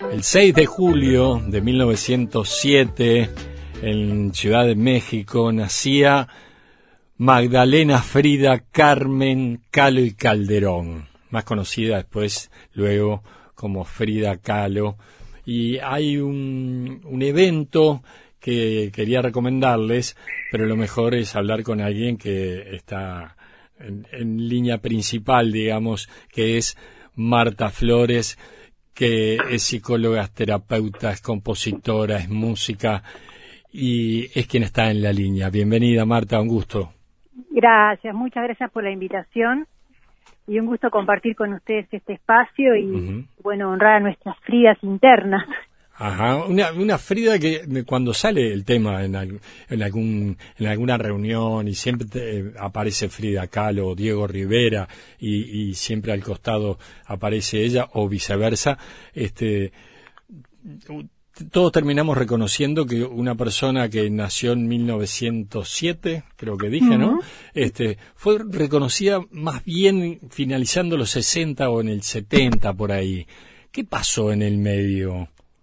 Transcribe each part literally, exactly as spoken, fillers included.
El seis de julio de mil novecientos siete, en Ciudad de México, nacía Magdalena Frida Carmen Kahlo y Calderón, más conocida después, luego, como Frida Kahlo. Y hay un, un evento que quería recomendarles, pero lo mejor es hablar con alguien que está en, en línea principal, digamos, que es Marta Flores, que es psicóloga, es terapeuta, es compositora, es música y es quien está en la línea. Bienvenida, Marta, un gusto. Gracias, muchas gracias por la invitación y un gusto compartir con ustedes este espacio y, uh-huh. bueno, honrar a nuestras Fridas internas. Ajá, una, una Frida que cuando sale el tema en, al, en, algún, en alguna reunión y siempre te, aparece Frida Kahlo o Diego Rivera y, y siempre al costado aparece ella o viceversa, este, todos terminamos reconociendo que una persona que nació en mil novecientos siete, creo que dije, uh-huh. ¿no? Este, fue reconocida más bien finalizando los sesenta o en el setenta por ahí. ¿Qué pasó en el medio?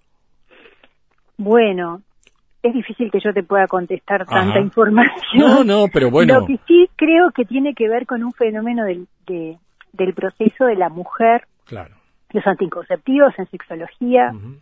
Bueno, es difícil que yo te pueda contestar tanta Ajá. información. No, no, pero bueno. Lo que sí creo que tiene que ver con un fenómeno del, de, del proceso de la mujer, claro. Los anticonceptivos en sexología, uh-huh.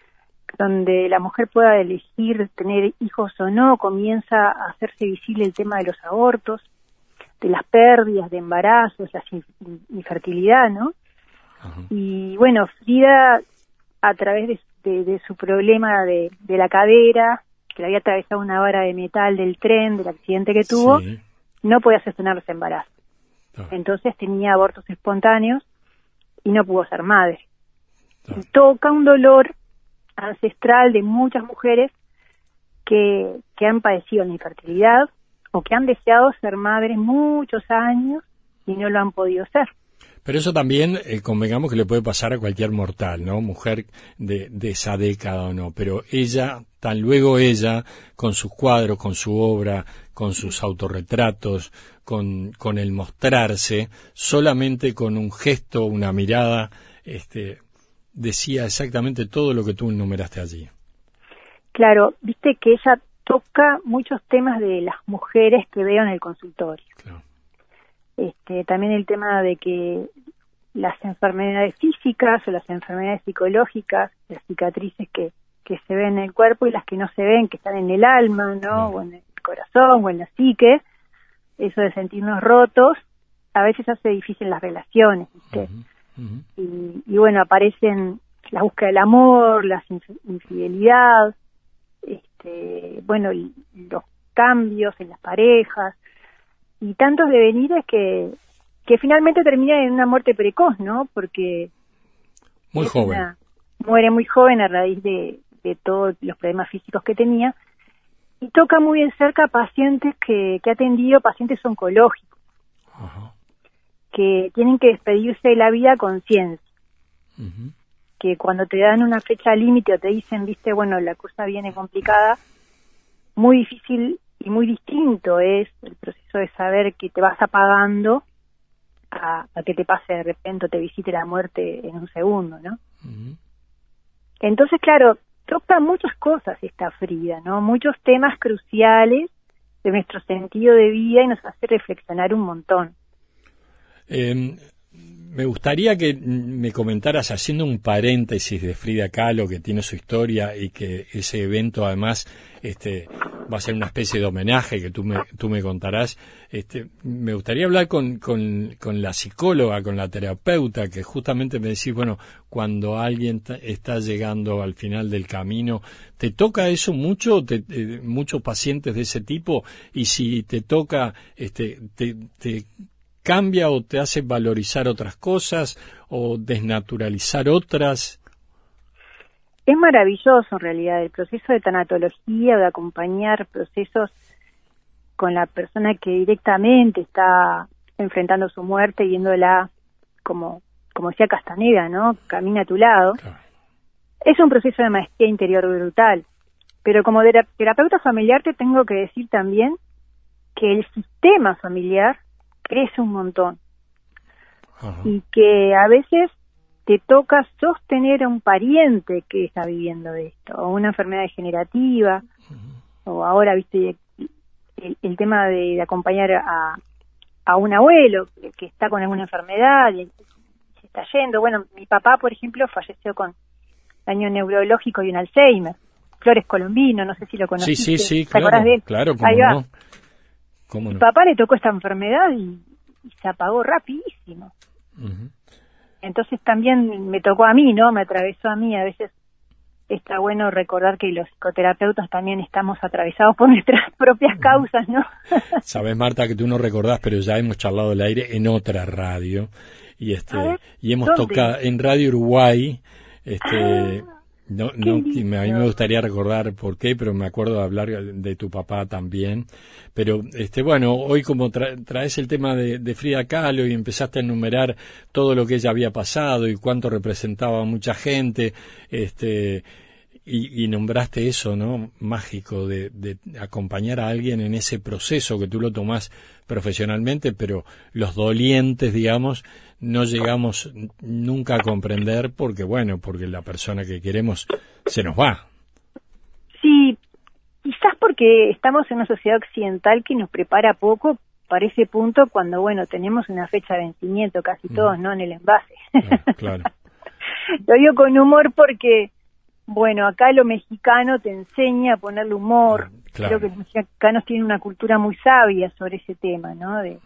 donde la mujer pueda elegir tener hijos o no, comienza a hacerse visible el tema de los abortos, de las pérdidas de embarazos, la infertilidad, ¿no? Uh-huh. Y bueno, Frida, a través de De, de su problema de, de la cadera, que le había atravesado una vara de metal del tren, del accidente que tuvo, sí. no podía sostener los embarazos. Oh. Entonces tenía abortos espontáneos y no pudo ser madre. Oh. Toca un dolor ancestral de muchas mujeres que, que han padecido la infertilidad o que han deseado ser madres muchos años y no lo han podido ser. Pero eso también, eh, convengamos que le puede pasar a cualquier mortal, ¿no? Mujer de, de esa década o no. Pero ella, tan luego ella, con sus cuadros, con su obra, con sus autorretratos, con, con el mostrarse, solamente con un gesto, una mirada, este, decía exactamente todo lo que tú enumeraste allí. Claro, viste que ella toca muchos temas de las mujeres que veo en el consultorio. Claro. Este, también el tema de que las enfermedades físicas o las enfermedades psicológicas, las cicatrices que, que se ven en el cuerpo y las que no se ven, que están en el alma, ¿no? No. O en el corazón o en la psique, eso de sentirnos rotos, a veces hace difícil las relaciones, ¿viste? Uh-huh. Uh-huh. Y, y bueno, aparecen la búsqueda del amor, la infidelidad, este, bueno, y los cambios en las parejas, y tantos devenires que que finalmente termina en una muerte precoz, ¿no? Porque muy joven una, muere muy joven a raíz de, de todos los problemas físicos que tenía y toca muy de cerca pacientes que, que ha atendido, pacientes oncológicos, uh-huh. que tienen que despedirse de la vida a conciencia, uh-huh. que cuando te dan una fecha límite o te dicen, viste, bueno, la cosa viene complicada, muy difícil y muy distinto es el proceso de saber que te vas apagando a, a que te pase de repente o te visite la muerte en un segundo, ¿no? Uh-huh. Entonces, claro, toca muchas cosas esta Frida, ¿no? Muchos temas cruciales de nuestro sentido de vida y nos hace reflexionar un montón. Eh, me gustaría que me comentaras, haciendo un paréntesis de Frida Kahlo, que tiene su historia y que ese evento además este, va a ser una especie de homenaje que tú me, tú me contarás. Este, me gustaría hablar con, con, con la psicóloga, con la terapeuta, que justamente me decís, bueno, cuando alguien t- está llegando al final del camino, ¿te toca eso mucho? Te, eh, muchos pacientes de ese tipo, y si te toca, este, te, te ¿cambia o te hace valorizar otras cosas o desnaturalizar otras? Es maravilloso en realidad el proceso de tanatología, de acompañar procesos con la persona que directamente está enfrentando su muerte, viéndola como, como decía Castaneda, ¿no? Camina a tu lado. Claro. Es un proceso de maestría interior brutal, pero como terapeuta familiar te tengo que decir también que el sistema familiar crece un montón. Ajá. Y que a veces te toca sostener a un pariente que está viviendo esto, o una enfermedad degenerativa, uh-huh. o ahora, viste, el, el tema de, de acompañar a, a un abuelo que, que está con alguna enfermedad y se está yendo. Bueno, mi papá, por ejemplo, falleció con daño neurológico y un Alzheimer. Flores Colombino, no sé si lo conociste. Sí, sí, sí, ¿Te claro, acordás de él? claro, cómo Ahí va. no. ¿Cómo no? Mi papá le tocó esta enfermedad y, y se apagó rapidísimo. Uh-huh. Entonces también me tocó a mí, ¿no? Me atravesó a mí. A veces está bueno recordar que los psicoterapeutas también estamos atravesados por nuestras propias causas, ¿no? Sabes, Marta, que tú no recordás, pero ya hemos charlado el aire en otra radio. Y este ver, y hemos ¿dónde? tocado en Radio Uruguay. Este, ah, no, no, a mí me gustaría recordar por qué, pero me acuerdo de hablar de tu papá también. Pero, este, bueno, hoy como tra- traes el tema de, de Frida Kahlo y empezaste a enumerar todo lo que ella había pasado y cuánto representaba a mucha gente, este, y, y nombraste eso, ¿no? Mágico de, de acompañar a alguien en ese proceso que tú lo tomás profesionalmente, pero los dolientes, digamos, no llegamos nunca a comprender porque, bueno, porque la persona que queremos se nos va. Sí, quizás porque estamos en una sociedad occidental que nos prepara poco para ese punto cuando, bueno, tenemos una fecha de vencimiento casi todos, mm. ¿no? En el envase. Ah, claro. Lo digo con humor porque, bueno, acá lo mexicano te enseña a ponerle humor. Ah, claro. Creo que los mexicanos tienen una cultura muy sabia sobre ese tema, ¿no? De,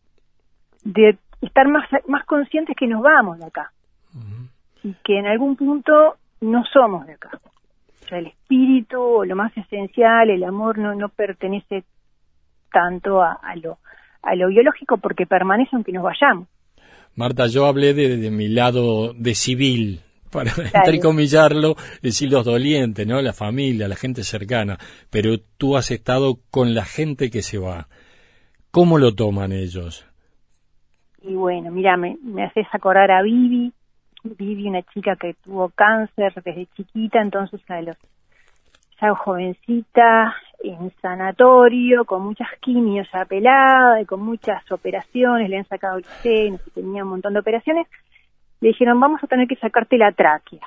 de estar más, más conscientes que nos vamos de acá. Uh-huh. Y que en algún punto no somos de acá. O sea, el espíritu o lo más esencial, el amor, no, no pertenece tanto a, a, lo, a lo biológico porque permanece aunque nos vayamos. Marta, yo hablé de, de mi lado de civil, para entrecomillarlo, decir los dolientes, ¿no? La familia, la gente cercana. Pero tú has estado con la gente que se va. ¿Cómo lo toman ellos? Y bueno, mira, me, me haces acordar a Vivi, Vivi, una chica que tuvo cáncer desde chiquita, entonces a los, ya jovencita, en sanatorio, con muchas quimios ya pelada y con muchas operaciones, le han sacado el seno, tenía un montón de operaciones, le dijeron, vamos a tener que sacarte la tráquea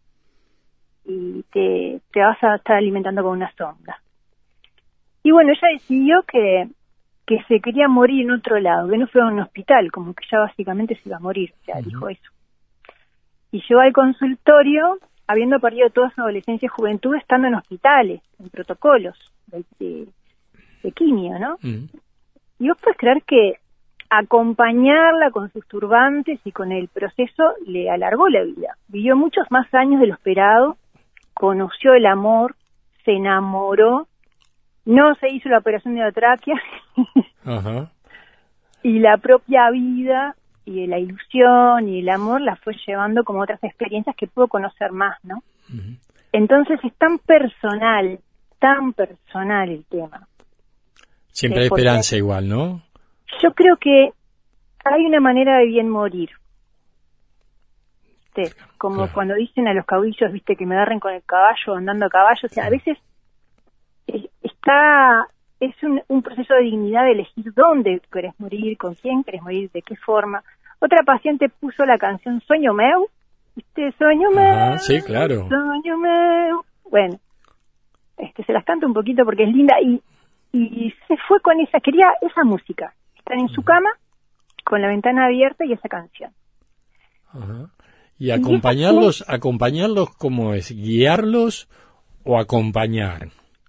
y te, te vas a estar alimentando con una sonda. Y bueno, ella decidió que que se quería morir en otro lado, que no fuera a un hospital, como que ya básicamente se iba a morir, o sea, uh-huh. dijo eso. Y llegó al consultorio, habiendo perdido toda su adolescencia y juventud, estando en hospitales, en protocolos de, de, de quimio, ¿no? Uh-huh. Y vos podés creer que acompañarla con sus turbantes y con el proceso le alargó la vida. Vivió muchos más años de lo esperado, conoció el amor, se enamoró, no se hizo la operación de la tráquea uh-huh. y la propia vida y la ilusión y el amor la fue llevando como otras experiencias que pudo conocer más, ¿no? Uh-huh. Entonces es tan personal, tan personal el tema. Siempre hay esperanza igual, ¿no? Yo creo que hay una manera de bien morir. Sí, como claro. Cuando dicen a los caudillos, viste, que me agarren con el caballo, andando a caballo, o sea, a veces está, es un, un proceso de dignidad de elegir dónde querés morir, con quién querés morir, de qué forma. Otra paciente puso la canción Sueño Meu, ¿viste? Sueño Meu, sí, claro. Sueño Meu. Bueno, este, se las canto un poquito porque es linda y, y se fue con esa, quería esa música. Están en su cama, con la ventana abierta y esa canción. Ajá. Y acompañarlos, y acompañarlos, ¿cómo es? ¿Guiarlos o acompañar?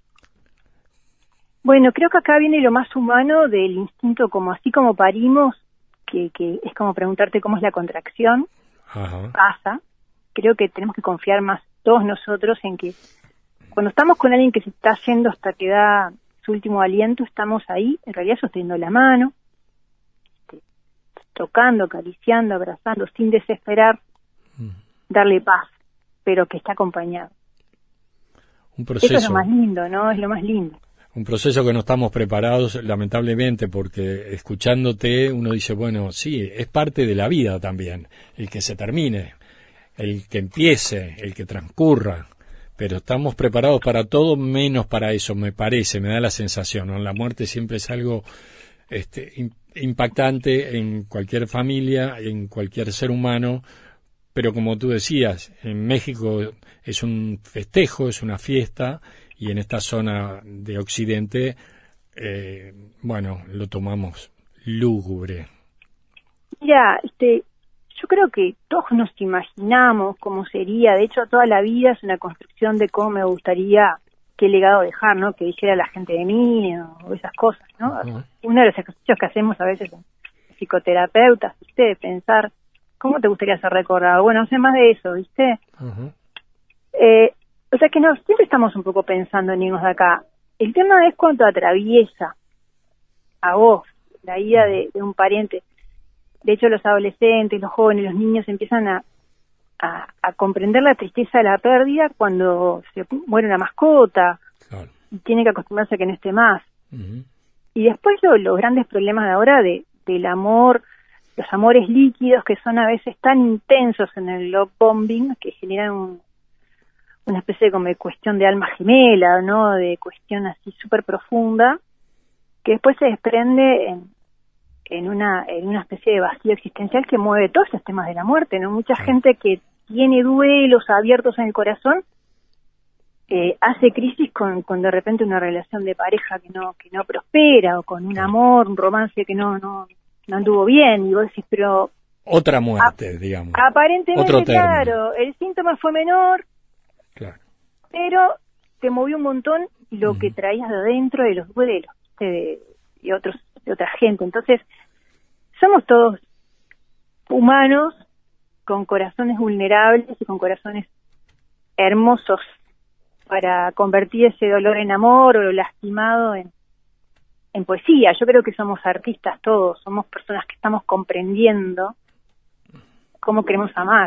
Bueno, creo que acá viene lo más humano del instinto, como así como parimos, que, que es como preguntarte cómo es la contracción, Ajá. pasa. Creo que tenemos que confiar más todos nosotros en que cuando estamos con alguien que se está yendo hasta que da su último aliento, estamos ahí, en realidad sosteniendo la mano, este, tocando, acariciando, abrazando, sin desesperar, mm. darle paz, pero que está acompañado. Un proceso. Eso es lo más lindo, ¿no? Es lo más lindo. Un proceso que no estamos preparados, lamentablemente, porque escuchándote uno dice, bueno, sí, es parte de la vida también, el que se termine, el que empiece, el que transcurra, pero estamos preparados para todo menos para eso, me parece, me da la sensación, ¿no? La muerte siempre es algo este, impactante en cualquier familia, en cualquier ser humano, pero como tú decías, en México es un festejo, es una fiesta, y en esta zona de Occidente, eh, bueno, lo tomamos lúgubre. Mira, este, yo creo que todos nos imaginamos cómo sería, de hecho toda la vida es una construcción de cómo me gustaría, qué legado dejar, ¿no? Que dijera la gente de mí, o esas cosas, ¿no? Uh-huh. Uno de los ejercicios que hacemos a veces en psicoterapeutas, ¿viste? De pensar, ¿cómo te gustaría ser recordado? Bueno, no sé más de eso, ¿viste? Uh-huh. Eh, o sea que no, siempre estamos un poco pensando en irnos de acá. El tema es cuánto atraviesa a vos la vida de, de un pariente. De hecho, los adolescentes, los jóvenes, los niños empiezan a, a, a comprender la tristeza de la pérdida cuando se muere una mascota, claro, y tiene que acostumbrarse a que no esté más. Uh-huh. Y después lo, los grandes problemas de ahora de, del amor, los amores líquidos que son a veces tan intensos en el love bombing que generan un, una especie de, como de cuestión de alma gemela, ¿no? De cuestión así súper profunda, que después se desprende en, en una en una especie de vacío existencial que mueve todos los temas de la muerte, ¿no? Mucha sí. gente que tiene duelos abiertos en el corazón eh, hace crisis con, con de repente una relación de pareja que no que no prospera, o con un amor, un romance que no no no anduvo bien, y vos decís, pero otra muerte, a, digamos. Aparentemente, otro claro, el síntoma fue menor, claro, pero te movió un montón lo uh-huh. que traías de adentro de los duelos de, de otros de otra gente. Entonces, somos todos humanos con corazones vulnerables y con corazones hermosos para convertir ese dolor en amor o lo lastimado en, en poesía. Yo creo que somos artistas todos, somos personas que estamos comprendiendo cómo queremos amar.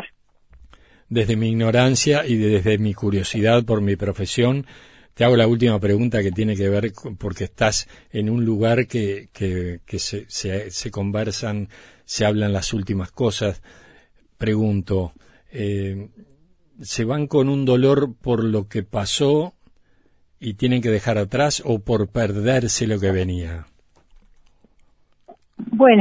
Desde mi ignorancia y desde mi curiosidad por mi profesión, te hago la última pregunta que tiene que ver con, porque estás en un lugar que, que, que se, se, se conversan, se hablan las últimas cosas. Pregunto, eh, ¿se van con un dolor por lo que pasó y tienen que dejar atrás, o por perderse lo que venía? Bueno,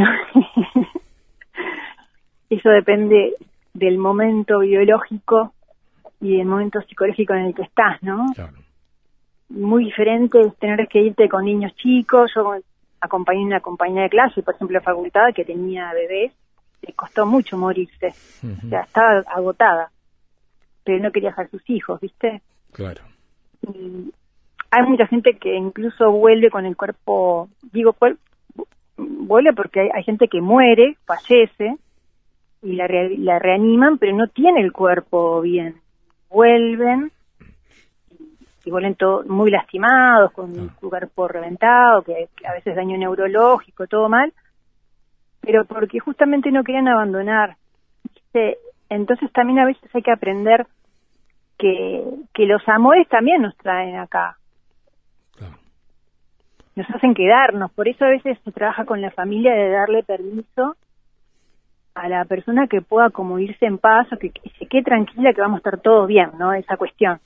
eso depende del momento biológico y del momento psicológico en el que estás, ¿no? Claro. Muy diferente es tener que irte con niños chicos. Yo acompañé una compañía de clase, por ejemplo, de facultad, que tenía bebés, le costó mucho morirse, uh-huh. o sea, estaba agotada, pero no quería dejar sus hijos, ¿viste? Claro. Y hay mucha gente que incluso vuelve con el cuerpo, digo, cuerpo, vuelve porque hay, hay gente que muere, fallece, y la, re, la reaniman, pero no tiene el cuerpo bien. Vuelven, y vuelven todo, muy lastimados, con ah. su cuerpo reventado, que, que a veces daño neurológico, todo mal, pero porque justamente no querían abandonar. ¿Viste? Entonces también a veces hay que aprender que, que los amores también nos traen acá. Claro. Nos hacen quedarnos, por eso a veces se trabaja con la familia de darle permiso a la persona que pueda como irse en paz, o que, que se quede tranquila, que vamos a estar todos bien, ¿no? Esa cuestión.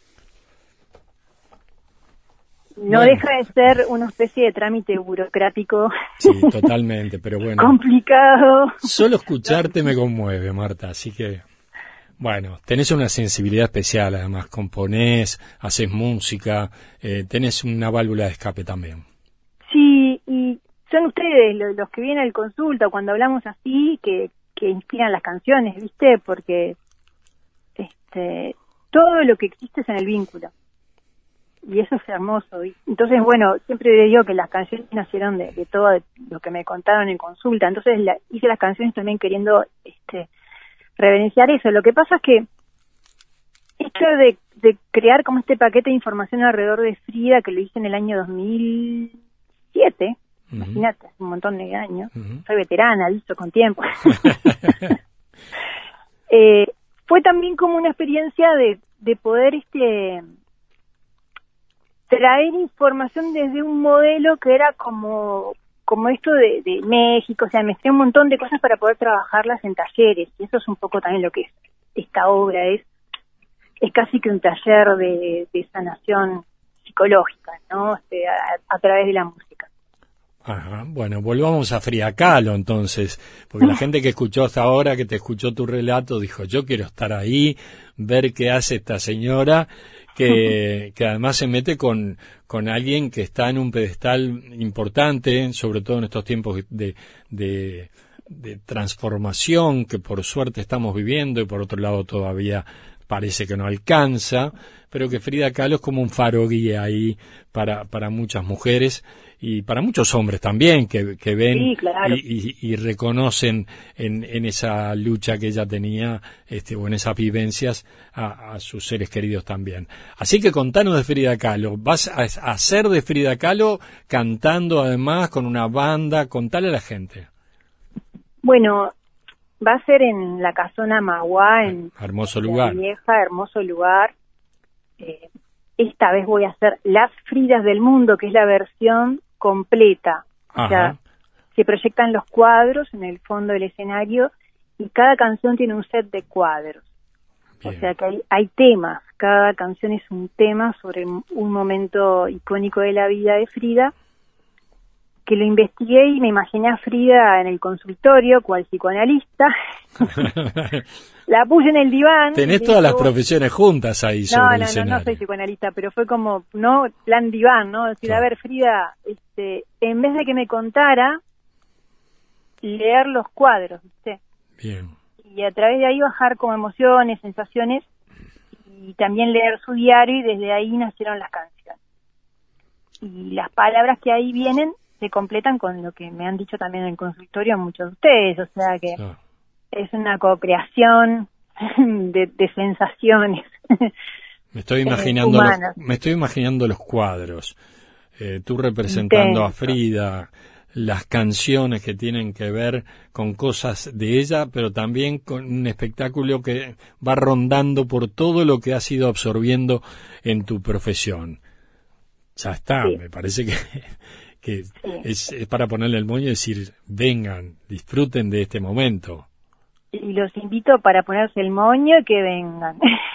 No bueno. Deja de ser una especie de trámite burocrático. Sí, totalmente, pero bueno. Complicado. Solo escucharte me conmueve, Marta, así que, bueno, tenés una sensibilidad especial, además, componés, haces música, eh, tenés una válvula de escape también. Sí, y son ustedes los, los que vienen al consulta, cuando hablamos así, que, que inspiran las canciones, ¿viste? Porque este todo lo que existe es en el vínculo. Y eso es hermoso. Entonces, bueno, siempre le digo que las canciones nacieron de, de todo lo que me contaron en consulta. Entonces la, hice las canciones también queriendo este, reverenciar eso. Lo que pasa es que esto de, de crear como este paquete de información alrededor de Frida, que lo hice en el año dos mil siete, uh-huh. Imagínate, hace un montón de años. Uh-huh. Soy veterana, aviso con tiempo. eh, fue también como una experiencia de, de poder... este traer información desde un modelo que era como como esto de, de México, o sea, me mezclé un montón de cosas para poder trabajarlas en talleres, y eso es un poco también lo que es esta obra, es es casi que un taller de, de sanación psicológica, ¿no? O sea, a, a través de la música. Ajá. Bueno, volvamos a Frida Kahlo entonces, porque la gente que escuchó hasta ahora, que te escuchó tu relato, dijo, yo quiero estar ahí, ver qué hace esta señora, que, que además se mete con, con alguien que está en un pedestal importante, sobre todo en estos tiempos de, de, de transformación que por suerte estamos viviendo y por otro lado todavía parece que no alcanza, pero que Frida Kahlo es como un faro guía ahí para, para muchas mujeres y para muchos hombres también que, que ven sí, claro. y, y, y reconocen en, en esa lucha que ella tenía este, o en esas vivencias a, a sus seres queridos también. Así que contanos de Frida Kahlo. ¿Vas a, a hacer de Frida Kahlo cantando además con una banda? Contale a la gente. Bueno, va a ser en la Casona Magua, en hermoso La lugar. Vieja, hermoso lugar. Eh, esta vez voy a hacer Las Fridas del Mundo, que es la versión completa. Ajá. O sea, se proyectan los cuadros en el fondo del escenario y cada canción tiene un set de cuadros. Bien. O sea que hay, hay temas, cada canción es un tema sobre un momento icónico de la vida de Frida, que lo investigué y me imaginé a Frida en el consultorio, cual psicoanalista. La puse en el diván. Tenés todas las profesiones juntas ahí sobre no, el no, escenario. No, no soy psicoanalista, pero fue como, ¿no? Plan diván, ¿no? Decir, Claro. a ver, Frida, este, en vez de que me contara, leer los cuadros, ¿viste? Bien. Y a través de ahí bajar como emociones, sensaciones, y también leer su diario, y desde ahí nacieron las canciones. Y las palabras que ahí vienen se completan con lo que me han dicho también en el consultorio muchos de ustedes, o sea que Claro. es una co-creación de, de sensaciones. Me estoy eh, imaginando los, humanas. me estoy imaginando los cuadros. Eh, tú representando Intenso. a Frida, las canciones que tienen que ver con cosas de ella, pero también con un espectáculo que va rondando por todo lo que has ido absorbiendo en tu profesión. Ya está, Sí. me parece que, que Sí. es, es para ponerle el moño y decir, vengan, disfruten de este momento. Y los invito para ponerse el moño y que vengan.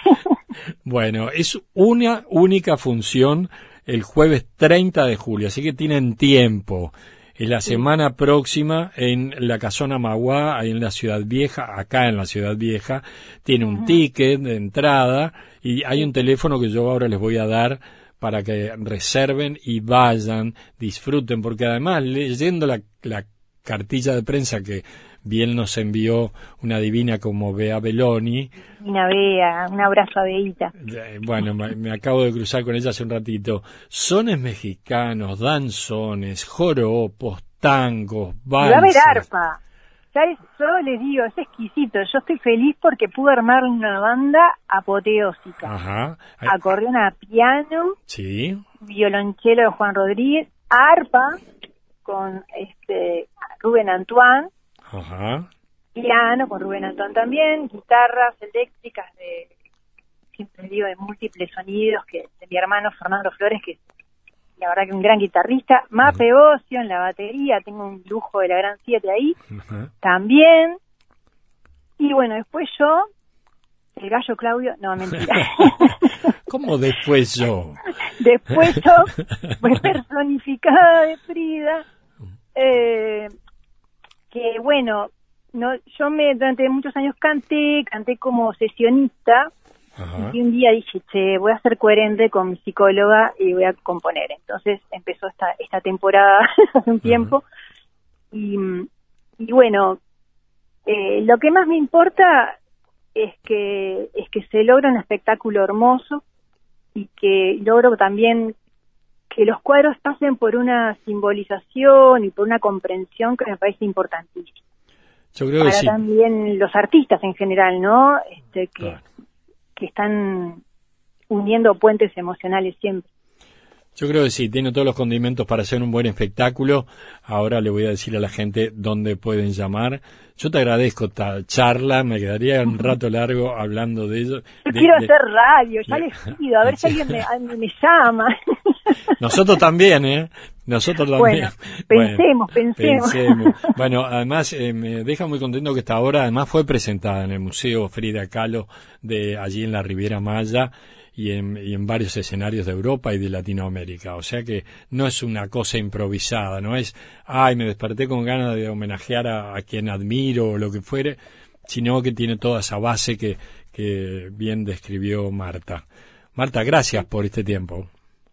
Bueno, es una única función el jueves treinta de julio, así que tienen tiempo. En la semana próxima en la Casona Magua, ahí en la Ciudad Vieja, acá en la Ciudad Vieja, tiene un uh-huh. ticket de entrada y hay un teléfono que yo ahora les voy a dar para que reserven y vayan, disfruten, porque además leyendo la, la cartilla de prensa que bien nos envió una divina como Bea Beloni. Una Bea, un abrazo a Beita. Bueno, me, me acabo de cruzar con ella hace un ratito. Sones mexicanos, danzones, joropos, tangos, valses. Va a haber arpa. Ya es, yo les digo, es exquisito. Yo estoy feliz porque pude armar una banda apoteósica. Ajá. Acordeón a piano. Sí. Violonchelo de Juan Rodríguez. Arpa con este Rubén Antoine. Ajá. Piano con Rubén Antón también, guitarras eléctricas de, siempre digo, de múltiples sonidos, que de mi hermano Fernando Flores, que es la verdad que un gran guitarrista, Mape uh-huh. Ocio en la batería, tengo un lujo de la Gran siete ahí, uh-huh. también, y bueno, después yo, el gallo Claudio, no, mentira. ¿Cómo después yo? Después yo, pues personificada de Frida, eh... que bueno, no, yo me durante muchos años canté, canté como sesionista. Ajá. Y un día dije, che, voy a ser coherente con mi psicóloga y voy a componer. Entonces empezó esta esta temporada hace un tiempo. Y, y bueno, eh, lo que más me importa es que es que se logra un espectáculo hermoso y que logro también que los cuadros pasen por una simbolización y por una comprensión que me parece importantísima. Yo creo Para que sí. También los artistas en general, ¿no? Este, que, claro. que están uniendo puentes emocionales siempre. Yo creo que sí, tiene todos los condimentos para hacer un buen espectáculo. Ahora le voy a decir a la gente dónde pueden llamar. Yo te agradezco esta charla, me quedaría un rato largo hablando de ello. Yo de, quiero de, hacer radio, ya de, les pido, a ver si alguien me, me llama. Nosotros también, ¿eh? Nosotros también. Bueno, pensemos, bueno, pensemos. pensemos. Bueno, además eh, me deja muy contento que esta obra además fue presentada en el Museo Frida Kahlo de allí en la Riviera Maya y en, y en varios escenarios de Europa y de Latinoamérica. O sea que no es una cosa improvisada, no es, ay, me desperté con ganas de homenajear a, a quien admiro o lo que fuere, sino que tiene toda esa base que, que bien describió Marta. Marta, gracias por este tiempo.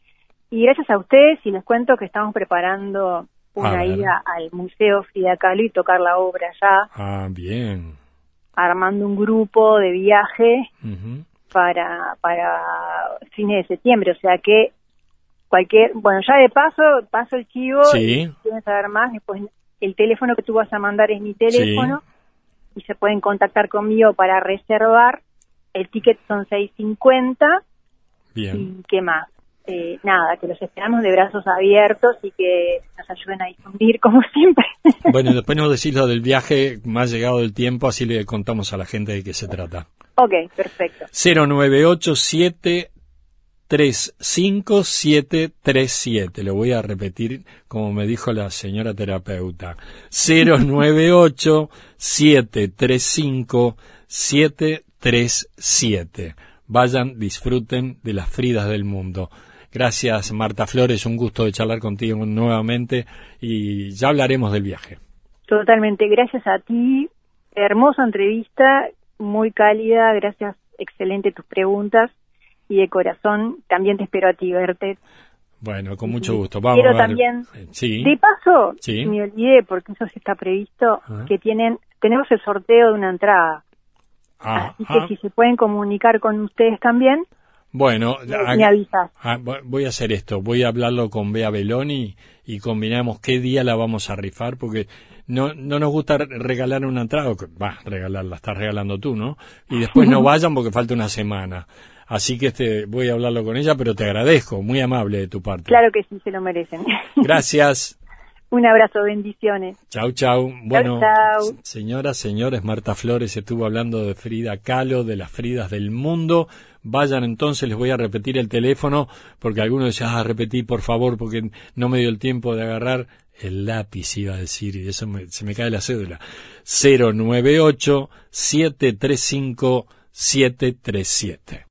Y gracias a ustedes, y les cuento que estamos preparando una ida al Museo Frida Kahlo y tocar la obra allá. Ah, bien. Armando un grupo de viaje Uh-huh. para para fines de septiembre, o sea que cualquier, bueno, ya de paso, paso el chivo, Sí. y si quieren saber más, después el teléfono que tú vas a mandar es mi teléfono, sí. Y se pueden contactar conmigo para reservar. El ticket son seis cincuenta. Bien. Y qué más. Eh, nada, que los esperamos de brazos abiertos y que nos ayuden a difundir como siempre. Bueno, después nos decís lo del viaje, más llegado el tiempo, así le contamos a la gente de qué se trata. Ok, perfecto. cero nueve ocho siete tres cinco siete tres siete. Lo voy a repetir como me dijo la señora terapeuta. cero nueve ocho siete tres cinco siete tres siete. Vayan, disfruten de las Fridas del mundo. Gracias, Marta Flores, un gusto de charlar contigo nuevamente y ya hablaremos del viaje. Totalmente, gracias a ti. Hermosa entrevista, muy cálida, gracias, excelente tus preguntas y de corazón también te espero a ti, verte. Bueno, con mucho gusto. Vamos Quiero a ver. también, Sí. de paso, Sí. me olvidé porque eso sí está previsto, Ajá. que tienen tenemos el sorteo de una entrada. Ah, Así ah. que si se pueden comunicar con ustedes también, Bueno, me, ah, me avisas. ah, voy a hacer esto. Voy a hablarlo con Bea Beloni y combinamos qué día la vamos a rifar porque no no nos gusta regalar una entrada. Va, regalarla, estás regalando tú, ¿no? Y después no vayan porque falta una semana. Así que este voy a hablarlo con ella, pero te agradezco, muy amable de tu parte. Claro que sí, se lo merecen. Gracias. Un abrazo, bendiciones. Chau, chau. Bueno, chau. señoras, señores, Marta Flores estuvo hablando de Frida Kahlo, de las Fridas del mundo. Vayan entonces, les voy a repetir el teléfono, porque algunos decían, ah, repetí por favor, porque no me dio el tiempo de agarrar el lápiz, iba a decir, y eso me, se me cae la cédula. cero nueve ocho siete tres cinco siete tres siete.